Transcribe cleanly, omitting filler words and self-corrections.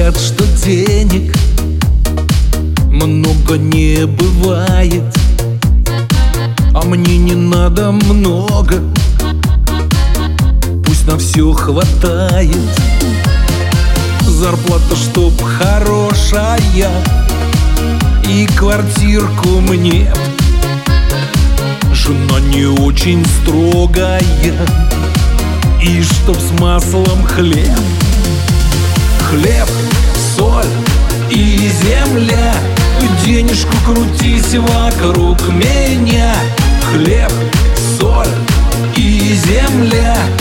Говорят, что денег много не бывает, а мне не надо много, пусть на все хватает. Зарплата чтоб хорошая и квартирку мне, жена не очень строгая, и чтоб с маслом хлеб. Хлеб, соль и земля, денежку крутись вокруг меня. Хлеб, соль и земля,